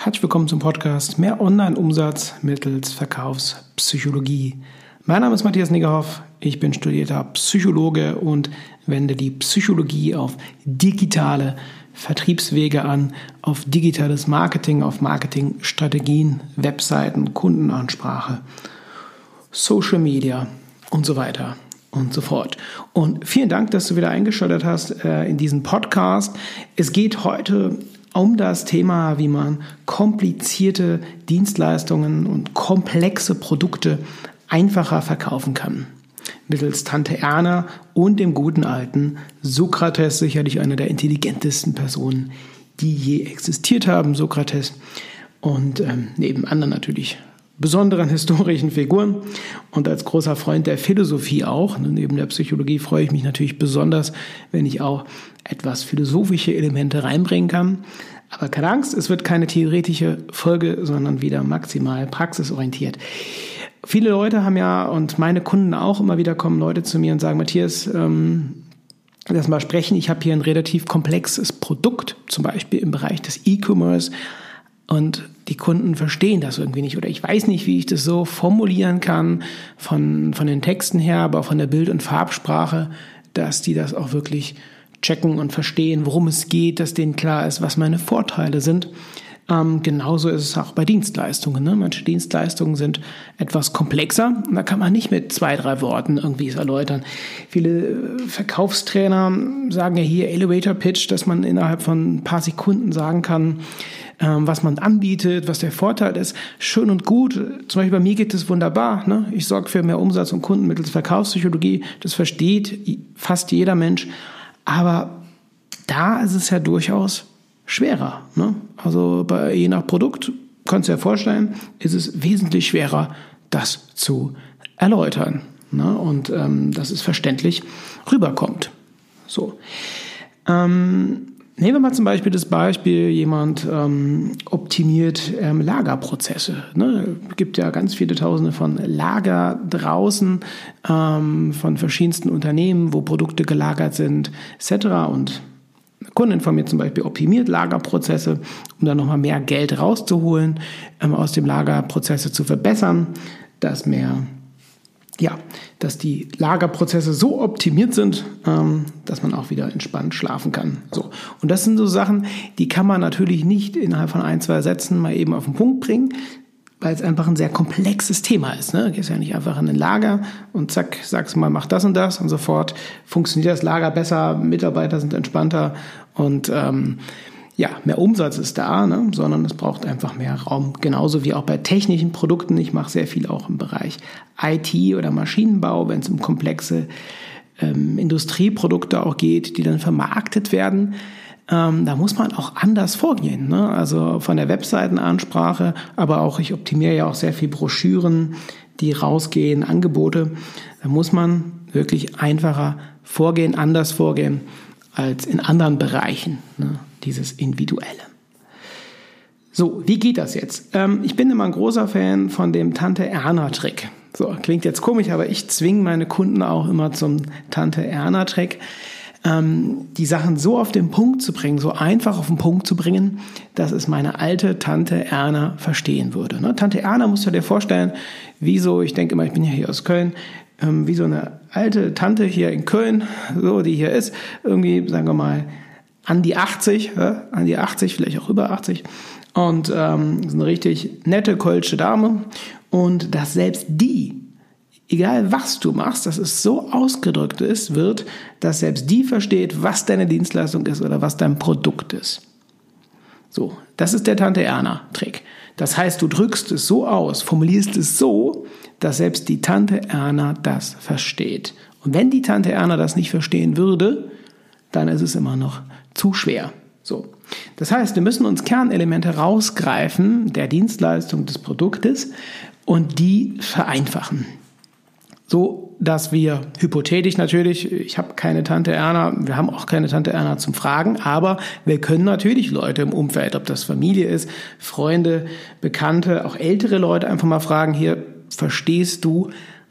Herzlich willkommen zum Podcast Mehr Online-Umsatz mittels Verkaufspsychologie. Mein Name ist Matthias Niggerhoff, ich bin studierter Psychologe und wende die Psychologie auf digitale Vertriebswege an, auf digitales Marketing, auf Marketingstrategien, Webseiten, Kundenansprache, Social Media und so weiter und so fort. Und vielen Dank, dass du wieder eingeschaltet hast in diesen Podcast. Es geht heute um das Thema, wie man komplizierte Dienstleistungen und komplexe Produkte einfacher verkaufen kann. Mittels Tante Erna und dem guten alten Sokrates, sicherlich einer der intelligentesten Personen, die je existiert haben, Sokrates. Und neben anderen natürlich besonderen historischen Figuren und als großer Freund der Philosophie auch. Neben der Psychologie freue ich mich natürlich besonders, wenn ich auch etwas philosophische Elemente reinbringen kann. Aber keine Angst, es wird keine theoretische Folge, sondern wieder maximal praxisorientiert. Viele Leute haben ja, und meine Kunden auch, immer wieder kommen Leute zu mir und sagen, Matthias, lass mal sprechen, ich habe hier ein relativ komplexes Produkt, zum Beispiel im Bereich des E-Commerce, und die Kunden verstehen das irgendwie nicht oder ich weiß nicht, wie ich das so formulieren kann von den Texten her, aber auch von der Bild- und Farbsprache, dass die das auch wirklich checken und verstehen, worum es geht, dass denen klar ist, was meine Vorteile sind. Genauso ist es auch bei Dienstleistungen. Ne? Manche Dienstleistungen sind etwas komplexer und da kann man nicht mit 2-3 Worten irgendwie es erläutern. Viele Verkaufstrainer sagen ja hier Elevator Pitch, dass man innerhalb von ein paar Sekunden sagen kann, was man anbietet, was der Vorteil ist. Schön und gut. Zum Beispiel bei mir geht es wunderbar. Ne? Ich sorge für mehr Umsatz und Kunden mittels Verkaufspsychologie. Das versteht fast jeder Mensch. Aber da ist es ja durchaus schwerer. Ne? Also je nach Produkt, kannst du dir vorstellen, ist es wesentlich schwerer, das zu erläutern. Ne? Und dass es verständlich rüberkommt. So. Nehmen wir mal zum Beispiel das Beispiel, jemand optimiert Lagerprozesse. Ne? Es gibt ja ganz viele Tausende von Lager draußen von verschiedensten Unternehmen, wo Produkte gelagert sind, etc. Und eine Kundin von mir zum Beispiel optimiert Lagerprozesse, um dann nochmal mehr Geld rauszuholen, aus dem Lagerprozesse zu verbessern, dass die Lagerprozesse so optimiert sind, dass man auch wieder entspannt schlafen kann. So. Und das sind so Sachen, die kann man natürlich nicht innerhalb von 1-2 Sätzen mal eben auf den Punkt bringen, weil es einfach ein sehr komplexes Thema ist. Ne? Du gehst ja nicht einfach in ein Lager und zack, sagst mal, mach das und sofort funktioniert das Lager besser, Mitarbeiter sind entspannter und mehr Umsatz ist da, ne? Sondern es braucht einfach mehr Raum. Genauso wie auch bei technischen Produkten. Ich mache sehr viel auch im Bereich IT oder Maschinenbau, wenn es um komplexe Industrieprodukte auch geht, die dann vermarktet werden. Da muss man auch anders vorgehen. Ne? Also von der Webseitenansprache, aber auch ich optimiere ja auch sehr viel Broschüren, die rausgehen, Angebote. Da muss man wirklich einfacher vorgehen, anders vorgehen als in anderen Bereichen, ne? Dieses Individuelle. So, wie geht das jetzt? Ich bin immer ein großer Fan von dem Tante-Erna-Trick. So, klingt jetzt komisch, aber ich zwinge meine Kunden auch immer zum Tante-Erna-Trick, die Sachen so auf den Punkt zu bringen, so einfach auf den Punkt zu bringen, dass es meine alte Tante Erna verstehen würde. Ne? Tante Erna musst du dir vorstellen, ich denke immer, ich bin ja hier aus Köln, wie so eine alte Tante hier in Köln, so die hier ist, irgendwie, sagen wir mal, an die 80, vielleicht auch über 80 und ist eine richtig nette kölsche Dame und dass selbst die, egal was du machst, dass es so ausgedrückt wird, dass selbst die versteht, was deine Dienstleistung ist oder was dein Produkt ist. So, das ist der Tante-Erna-Trick. Das heißt, du drückst es so aus, formulierst es so, dass selbst die Tante Erna das versteht. Und wenn die Tante Erna das nicht verstehen würde, dann ist es immer noch zu schwer. So. Das heißt, wir müssen uns Kernelemente rausgreifen der Dienstleistung des Produktes und die vereinfachen. So, dass wir hypothetisch natürlich, ich habe keine Tante Erna, wir haben auch keine Tante Erna zum Fragen, aber wir können natürlich Leute im Umfeld, ob das Familie ist, Freunde, Bekannte, auch ältere Leute einfach mal fragen, hier, verstehst du,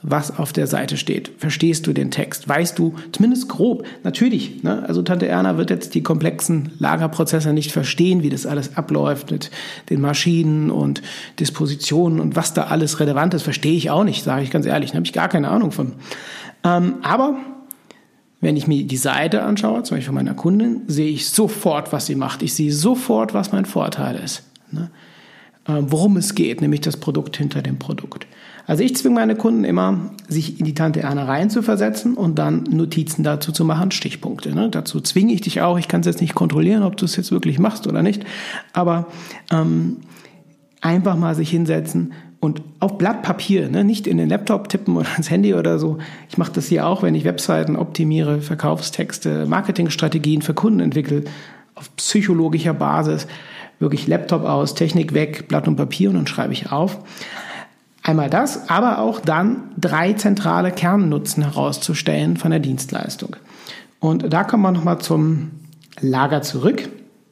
was auf der Seite steht? Verstehst du den Text? Weißt du zumindest grob? Natürlich, ne? Also Tante Erna wird jetzt die komplexen Lagerprozesse nicht verstehen, wie das alles abläuft mit den Maschinen und Dispositionen und was da alles relevant ist, verstehe ich auch nicht, sage ich ganz ehrlich. Da habe ich gar keine Ahnung von. Aber wenn ich mir die Seite anschaue, zum Beispiel von meiner Kundin, sehe ich sofort, was sie macht. Ich sehe sofort, was mein Vorteil ist, ne? Worum es geht, nämlich das Produkt hinter dem Produkt. Also ich zwinge meine Kunden immer, sich in die Tante Erna rein zu versetzen und dann Notizen dazu zu machen, Stichpunkte. Ne? Dazu zwinge ich dich auch. Ich kann es jetzt nicht kontrollieren, ob du es jetzt wirklich machst oder nicht. Aber einfach mal sich hinsetzen und auf Blatt Papier, ne? Nicht in den Laptop tippen oder ins Handy oder so. Ich mache das hier auch, wenn ich Webseiten optimiere, Verkaufstexte, Marketingstrategien für Kunden entwickle, auf psychologischer Basis. Wirklich Laptop aus, Technik weg, Blatt und Papier und dann schreibe ich auf. Einmal das, aber auch dann 3 zentrale Kernnutzen herauszustellen von der Dienstleistung. Und da kommen wir nochmal zum Lager zurück.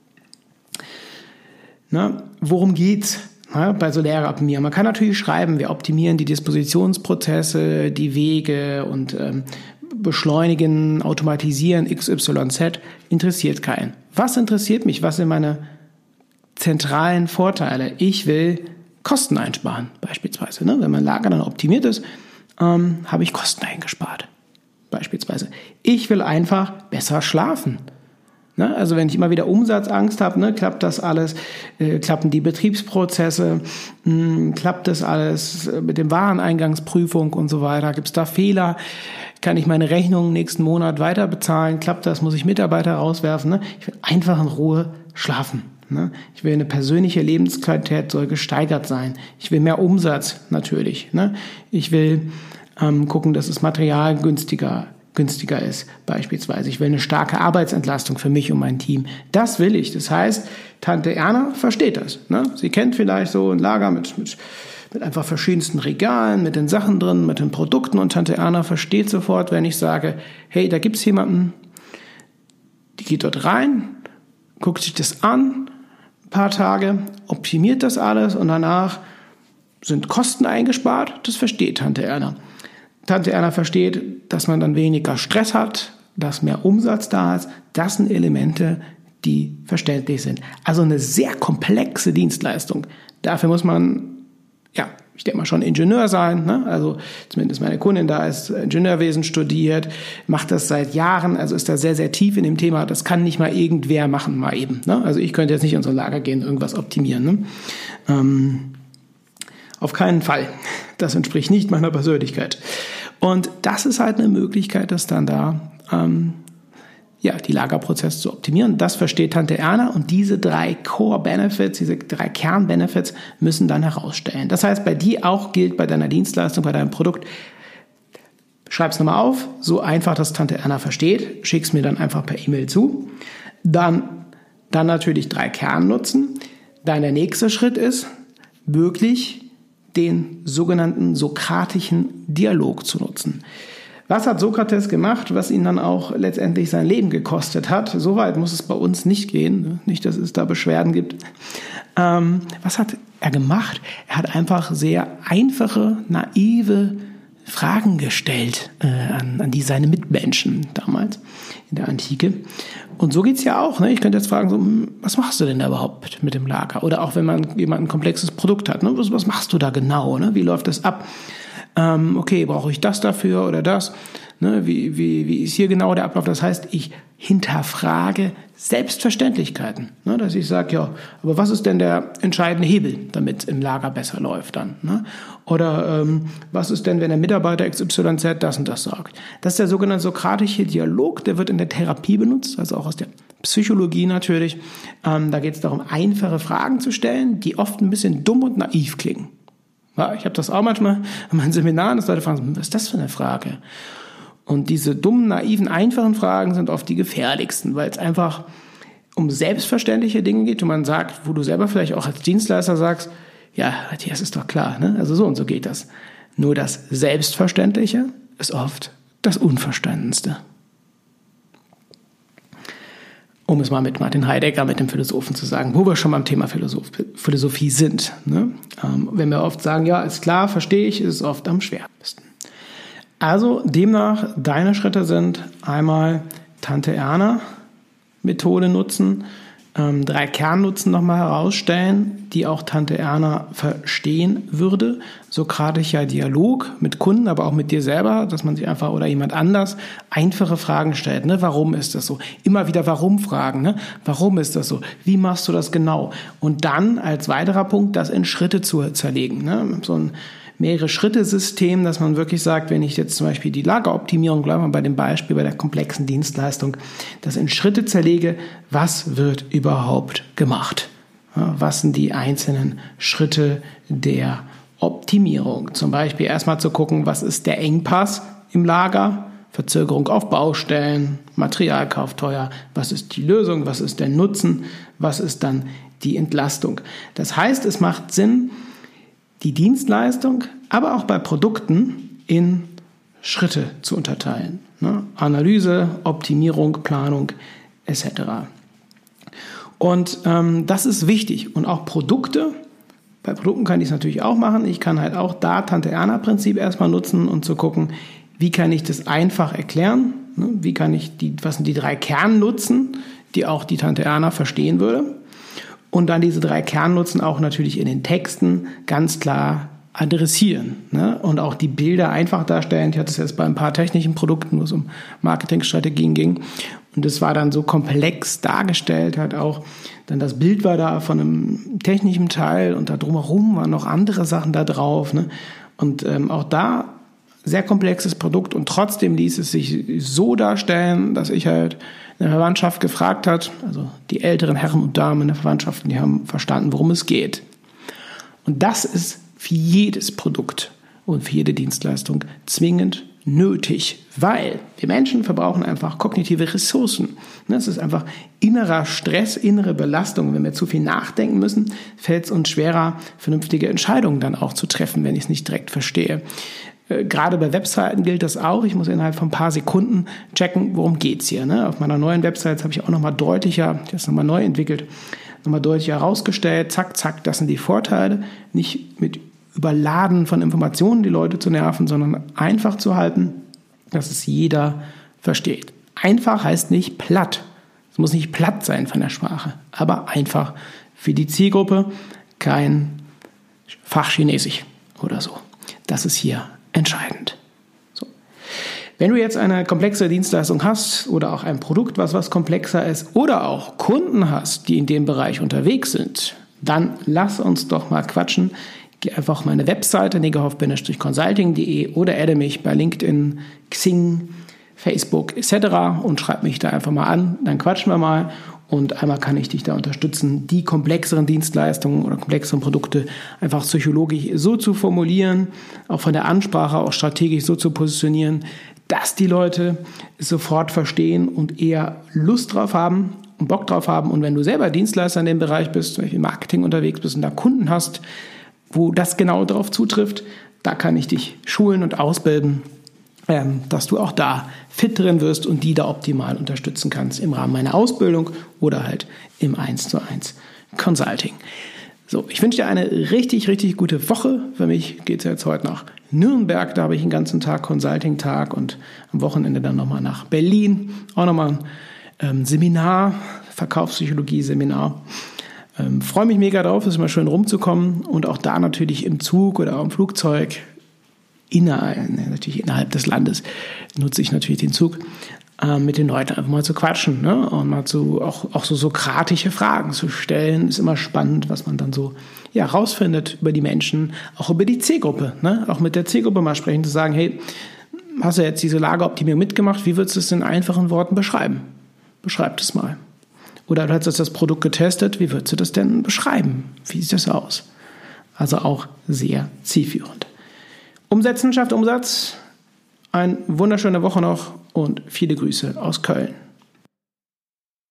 Na, worum geht's bei so Lageroptimierung? Man kann natürlich schreiben, wir optimieren die Dispositionsprozesse, die Wege und beschleunigen, automatisieren XYZ. Interessiert keinen. Was interessiert mich? Was sind meine zentralen Vorteile? Ich will Kosten einsparen, beispielsweise. Ne? Wenn mein Lager dann optimiert ist, habe ich Kosten eingespart, beispielsweise. Ich will einfach besser schlafen. Ne? Also wenn ich immer wieder Umsatzangst habe, ne, klappt das alles, klappen die Betriebsprozesse, klappt das alles mit dem Wareneingangsprüfung und so weiter, gibt es da Fehler, kann ich meine Rechnung nächsten Monat weiter bezahlen, klappt das, muss ich Mitarbeiter rauswerfen. Ne? Ich will einfach in Ruhe schlafen. Ich will, eine persönliche Lebensqualität soll gesteigert sein. Ich will mehr Umsatz natürlich. Ich will gucken, dass das Material günstiger ist beispielsweise. Ich will eine starke Arbeitsentlastung für mich und mein Team. Das will ich. Das heißt, Tante Erna versteht das. Sie kennt vielleicht so ein Lager mit einfach verschiedensten Regalen, mit den Sachen drin, mit den Produkten. Und Tante Erna versteht sofort, wenn ich sage, hey, da gibt's jemanden, die geht dort rein, guckt sich das an, paar Tage, optimiert das alles und danach sind Kosten eingespart. Das versteht Tante Erna. Tante Erna versteht, dass man dann weniger Stress hat, dass mehr Umsatz da ist. Das sind Elemente, die verständlich sind. Also eine sehr komplexe Dienstleistung. Dafür muss man, ich denke mal schon Ingenieur sein, ne? Also zumindest meine Kundin da ist Ingenieurwesen studiert, macht das seit Jahren, also ist da sehr, sehr tief in dem Thema. Das kann nicht mal irgendwer machen, mal eben. Ne? Also ich könnte jetzt nicht in so ein Lager gehen, irgendwas optimieren. Ne? Auf keinen Fall. Das entspricht nicht meiner Persönlichkeit. Und das ist halt eine Möglichkeit, dass dann da die Lagerprozesse zu optimieren. Das versteht Tante Erna und diese 3 Core-Benefits, diese 3 Kern-Benefits müssen dann herausstellen. Das heißt, bei dir auch gilt bei deiner Dienstleistung, bei deinem Produkt, schreib's nochmal auf, so einfach, dass Tante Erna versteht, schick's mir dann einfach per E-Mail zu. Dann natürlich 3 Kernnutzen. Dann der nächste Schritt ist, wirklich den sogenannten sokratischen Dialog zu nutzen. Was hat Sokrates gemacht, was ihn dann auch letztendlich sein Leben gekostet hat? Soweit muss es bei uns nicht gehen. Nicht, dass es da Beschwerden gibt. Was hat er gemacht? Er hat einfach sehr einfache, naive Fragen gestellt an seine Mitmenschen damals in der Antike. Und so geht's ja auch. Ne? Ich könnte jetzt fragen, so, was machst du denn da überhaupt mit dem Lager? Oder auch wenn man jemand ein komplexes Produkt hat. Ne? Was machst du da genau? Ne? Wie läuft das ab? Okay, brauche ich das dafür oder das? Ne, wie ist hier genau der Ablauf? Das heißt, ich hinterfrage Selbstverständlichkeiten. Ne, dass ich sage, ja, aber was ist denn der entscheidende Hebel, damit es im Lager besser läuft dann? Ne? Oder was ist denn, wenn der Mitarbeiter XYZ das und das sagt? Das ist der sogenannte sokratische Dialog, der wird in der Therapie benutzt, also auch aus der Psychologie natürlich. Da geht es darum, einfache Fragen zu stellen, die oft ein bisschen dumm und naiv klingen. Ja, ich habe das auch manchmal in meinen Seminaren, dass Leute fragen, was ist das für eine Frage? Und diese dummen, naiven, einfachen Fragen sind oft die gefährlichsten, weil es einfach um selbstverständliche Dinge geht, wo man sagt, wo du selber vielleicht auch als Dienstleister sagst, ja, Matthias, ist doch klar, ne? Also so und so geht das. Nur das Selbstverständliche ist oft das Unverstandenste. Um es mal mit Martin Heidegger, mit dem Philosophen zu sagen, wo wir schon beim Thema Philosophie sind. Ne? Wenn wir oft sagen, ja, ist klar, verstehe ich, ist es oft am schwersten. Also demnach, deine Schritte sind einmal Tante-Erna-Methode nutzen, 3 Kernnutzen nochmal herausstellen, die auch Tante Erna verstehen würde. Sokratischer Dialog mit Kunden, aber auch mit dir selber, dass man sich einfach oder jemand anders einfache Fragen stellt. Ne? Warum ist das so? Immer wieder Warum-Fragen. Ne? Warum ist das so? Wie machst du das genau? Und dann als weiterer Punkt, das in Schritte zu zerlegen. Ne? So ein Mehrere-Schritte-System, dass man wirklich sagt, wenn ich jetzt zum Beispiel die Lageroptimierung, bleiben wir bei dem Beispiel bei der komplexen Dienstleistung, das in Schritte zerlege, was wird überhaupt gemacht? Ja, was sind die einzelnen Schritte der Optimierung? Zum Beispiel erstmal zu gucken, was ist der Engpass im Lager? Verzögerung auf Baustellen, Materialkauf teuer, was ist die Lösung, was ist der Nutzen, was ist dann die Entlastung? Das heißt, es macht Sinn, die Dienstleistung, aber auch bei Produkten in Schritte zu unterteilen. Ne? Analyse, Optimierung, Planung etc. Und das ist wichtig. Und auch Produkte, bei Produkten kann ich es natürlich auch machen. Ich kann halt auch da Tante-Erna-Prinzip erstmal nutzen und zu gucken, wie kann ich das einfach erklären? Ne? Wie kann ich was sind die 3 Kernnutzen, die auch die Tante Erna verstehen würde? Und dann diese 3 Kernnutzen auch natürlich in den Texten ganz klar adressieren. Ne? Und auch die Bilder einfach darstellen. Ich hatte es jetzt bei ein paar technischen Produkten, wo es um Marketingstrategien ging. Und das war dann so komplex dargestellt, halt auch. Dann das Bild war da von einem technischen Teil und da drumherum waren noch andere Sachen da drauf. Ne? Und auch da sehr komplexes Produkt und trotzdem ließ es sich so darstellen, dass ich halt eine Verwandtschaft gefragt hat, also die älteren Herren und Damen in der Verwandtschaft, die haben verstanden, worum es geht. Und das ist für jedes Produkt und für jede Dienstleistung zwingend nötig, weil wir Menschen verbrauchen einfach kognitive Ressourcen. Es ist einfach innerer Stress, innere Belastung. Wenn wir zu viel nachdenken müssen, fällt es uns schwerer, vernünftige Entscheidungen dann auch zu treffen, wenn ich es nicht direkt verstehe. Gerade bei Webseiten gilt das auch. Ich muss innerhalb von ein paar Sekunden checken, worum geht's hier. Ne? Auf meiner neuen Website habe ich auch nochmal deutlicher, das nochmal neu entwickelt, nochmal deutlicher herausgestellt. Zack, zack, das sind die Vorteile. Nicht mit Überladen von Informationen die Leute zu nerven, sondern einfach zu halten, dass es jeder versteht. Einfach heißt nicht platt. Es muss nicht platt sein von der Sprache, aber einfach für die Zielgruppe, kein Fachchinesisch oder so. Das ist hier entscheidend. So. Wenn du jetzt eine komplexe Dienstleistung hast oder auch ein Produkt, was komplexer ist oder auch Kunden hast, die in dem Bereich unterwegs sind, dann lass uns doch mal quatschen. Geh einfach auf meine Webseite negerhoff-consulting.de oder adde mich bei LinkedIn, Xing, Facebook etc. und schreib mich da einfach mal an. Dann quatschen wir mal. Und einmal kann ich dich da unterstützen, die komplexeren Dienstleistungen oder komplexeren Produkte einfach psychologisch so zu formulieren, auch von der Ansprache auch strategisch so zu positionieren, dass die Leute es sofort verstehen und eher Lust drauf haben und Bock drauf haben. Und wenn du selber Dienstleister in dem Bereich bist, zum Beispiel im Marketing unterwegs bist und da Kunden hast, wo das genau darauf zutrifft, da kann ich dich schulen und ausbilden, dass du auch da fit drin wirst und die da optimal unterstützen kannst im Rahmen meiner Ausbildung oder halt im 1:1 Consulting. So, ich wünsche dir eine richtig, richtig gute Woche. Für mich geht es jetzt heute nach Nürnberg, da habe ich einen ganzen Tag Consulting-Tag und am Wochenende dann nochmal nach Berlin, auch nochmal ein Seminar, Verkaufspsychologie-Seminar. Freue mich mega drauf, es ist mal schön rumzukommen und auch da natürlich im Zug oder im Flugzeug, natürlich innerhalb des Landes, nutze ich natürlich den Zug, mit den Leuten einfach mal zu quatschen, ne? Und mal auch so sokratische Fragen zu stellen. Ist immer spannend, was man dann so rausfindet über die Menschen, auch über die Zielgruppe, ne? Auch mit der Zielgruppe mal sprechen, zu sagen, hey, hast du jetzt diese Lageroptimierung mitgemacht, wie würdest du es in einfachen Worten beschreiben? Beschreib das mal. Oder du hast jetzt das Produkt getestet, wie würdest du das denn beschreiben? Wie sieht das aus? Also auch sehr zielführend. Umsetzen schafft Umsatz. Eine wunderschöne Woche noch und viele Grüße aus Köln.